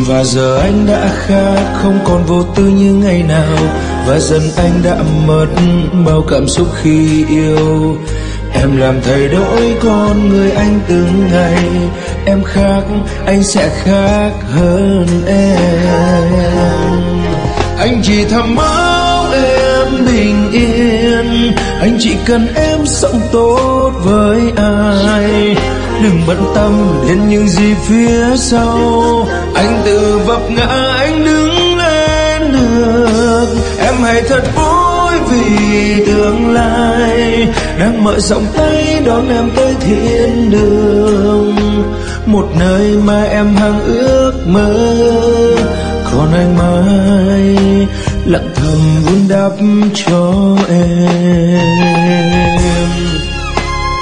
Và giờ anh đã khác, không còn vô tư như ngày nào. Và dần anh đã mất bao cảm xúc khi yêu. Em làm thay đổi con người anh từng ngày. Em khác, anh sẽ khác hơn em. Anh chỉ thầm mong em bình yên. Anh chỉ cần em sống tốt với ai. Đừng bận tâm đến những gì phía sau. Anh tự vấp ngã, anh đứng lên được. Em hãy thật vui vì tương lai đang mở rộng tay đón em tới thiên đường. Một nơi mà em hằng ước mơ. Còn anh mãi lặng thầm vun đắp cho em.